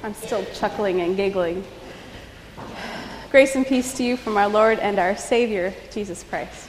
I'm still chuckling and giggling. Grace and peace to you from our Lord and our Savior, Jesus Christ.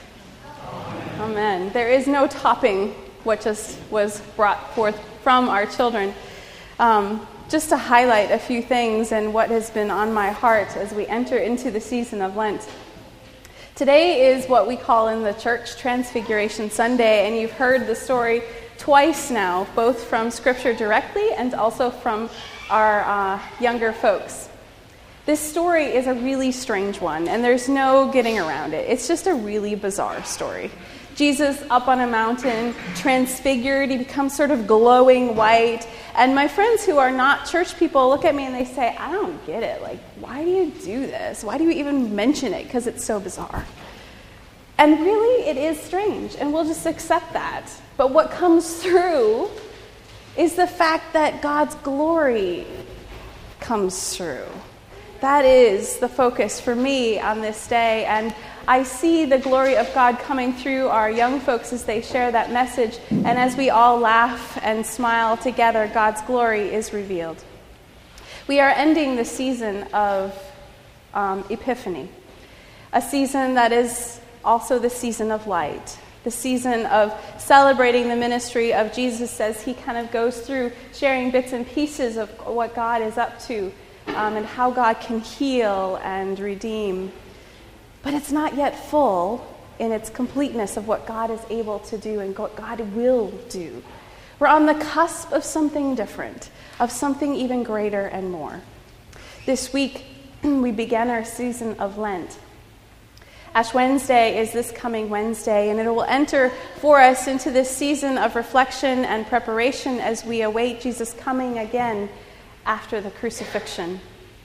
Amen. There is no topping what just was brought forth from our children. Just to highlight a few things and what has been on my heart as we enter into the season of Lent. Today is what we call in the church Transfiguration Sunday, and you've heard the story twice now, both from Scripture directly and also from our younger folks. This story is a really strange one, and there's no getting around it. It's just a really bizarre story. Jesus up on a mountain, transfigured, he becomes sort of glowing white. And my friends who are not church people look at me and they say, I don't get it. Like, why do you do this? Why do you even mention it? Because it's so bizarre. And really, it is strange, and we'll just accept that. But what comes through is the fact that God's glory comes through. That is the focus for me on this day, and I see the glory of God coming through our young folks as they share that message, and as we all laugh and smile together, God's glory is revealed. We are ending the season of Epiphany, a season that is also the season of light, the season of celebrating the ministry of Jesus as he kind of goes through sharing bits and pieces of what God is up to and how God can heal and redeem. But it's not yet full in its completeness of what God is able to do and what God will do. We're on the cusp of something different, of something even greater and more. This week, we began our season of Lent. Ash Wednesday is this coming Wednesday, and it will enter for us into this season of reflection and preparation as we await Jesus coming again after the crucifixion.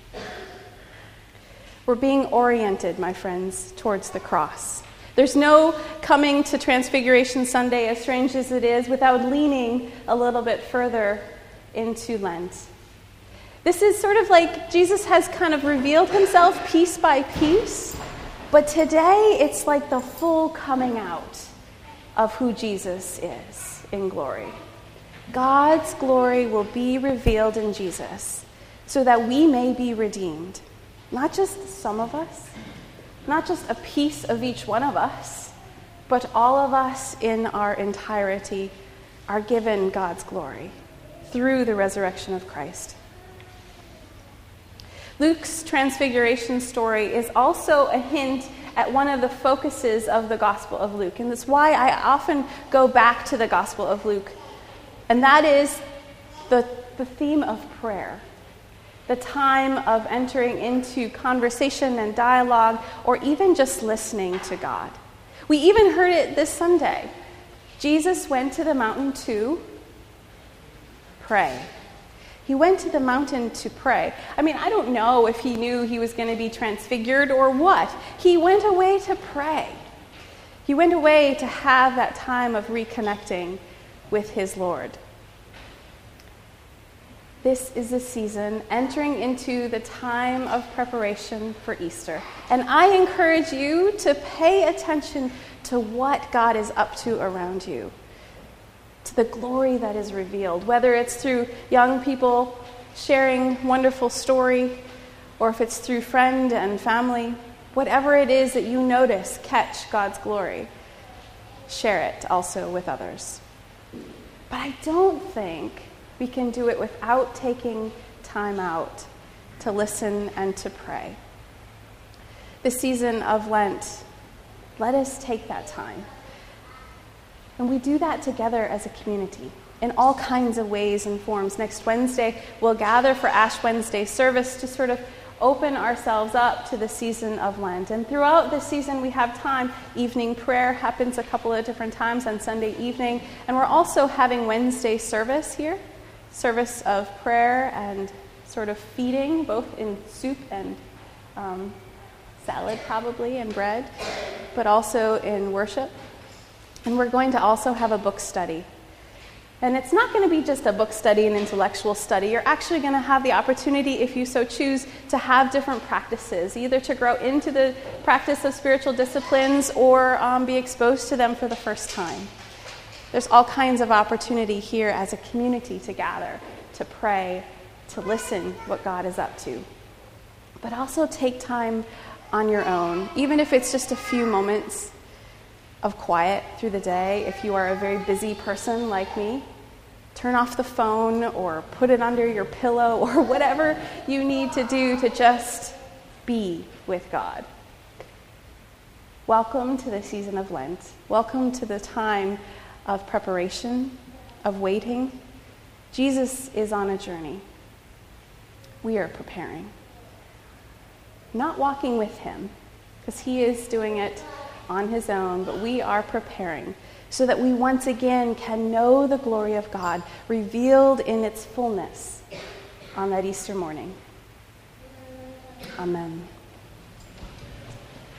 We're being oriented, my friends, towards the cross. There's no coming to Transfiguration Sunday, as strange as it is, without leaning a little bit further into Lent. This is sort of like Jesus has kind of revealed himself piece by piece, but today it's like the full coming out of who Jesus is in glory. God's glory will be revealed in Jesus so that we may be redeemed. Not just some of us, not just a piece of each one of us, but all of us in our entirety are given God's glory through the resurrection of Christ. Luke's transfiguration story is also a hint at one of the focuses of the Gospel of Luke, and that's why I often go back to the Gospel of Luke, and that is the theme of prayer. The time of entering into conversation and dialogue, or even just listening to God. We even heard it this Sunday. Jesus went to the mountain to pray. He went to the mountain to pray. I mean, I don't know if he knew he was going to be transfigured or what. He went away to pray. He went away to have that time of reconnecting with his Lord. This is a season entering into the time of preparation for Easter. And I encourage you to pay attention to what God is up to around you, to the glory that is revealed, whether it's through young people sharing wonderful story, or if it's through friend and family, whatever it is that you notice, catch God's glory. Share it also with others. But I don't think we can do it without taking time out to listen and to pray. The season of Lent, let us take that time. And we do that together as a community in all kinds of ways and forms. Next Wednesday, we'll gather for Ash Wednesday service to sort of open ourselves up to the season of Lent. And throughout the season, we have time. Evening prayer happens a couple of different times on Sunday evening. And we're also having Wednesday service here. Service of prayer and sort of feeding, both in soup and salad probably, and bread, but also in worship. And we're going to also have a book study. And it's not going to be just a book study, an intellectual study. You're actually going to have the opportunity, if you so choose, to have different practices, either to grow into the practice of spiritual disciplines or be exposed to them for the first time. There's all kinds of opportunity here as a community to gather, to pray, to listen what God is up to. But also take time on your own, even if it's just a few moments of quiet through the day. If you are a very busy person like me, turn off the phone or put it under your pillow or whatever you need to do to just be with God. Welcome to the season of Lent. Welcome to the time of preparation, of waiting. Jesus is on a journey. We are preparing. Not walking with him, because he is doing it on his own, but we are preparing so that we once again can know the glory of God revealed in its fullness on that Easter morning. Amen.